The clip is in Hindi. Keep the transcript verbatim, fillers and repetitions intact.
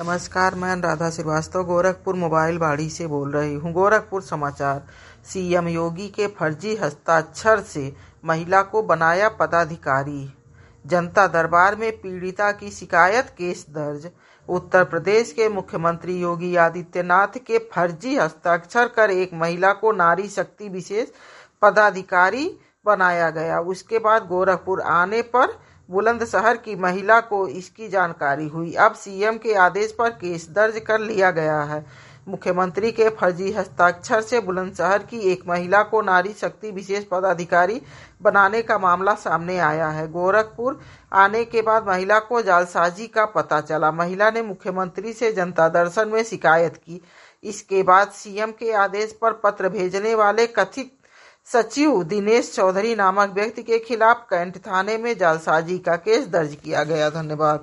नमस्कार, मैं अनुराधा श्रीवास्तव गोरखपुर मोबाइल बाड़ी से बोल रही हूँ। गोरखपुर समाचार। सीएम योगी के फर्जी हस्ताक्षर से महिला को बनाया पदाधिकारी। जनता दरबार में पीड़िता की शिकायत, केस दर्ज। उत्तर प्रदेश के मुख्यमंत्री योगी आदित्यनाथ के फर्जी हस्ताक्षर कर एक महिला को नारी शक्ति विशेष पदाधिकारी बनाया गया। उसके बाद गोरखपुर आने पर बुलंदशहर की महिला को इसकी जानकारी हुई। अब सीएम के आदेश पर केस दर्ज कर लिया गया है। मुख्यमंत्री के फर्जी हस्ताक्षर से बुलंदशहर की एक महिला को नारी शक्ति विशेष पदाधिकारी बनाने का मामला सामने आया है। गोरखपुर आने के बाद महिला को जालसाजी का पता चला। महिला ने मुख्यमंत्री से जनता दर्शन में शिकायत की। इसके बाद सीएम के आदेश पर पत्र भेजने वाले कथित सचिव दिनेश चौधरी नामक व्यक्ति के खिलाफ कैंट थाने में जालसाजी का केस दर्ज किया गया। धन्यवाद।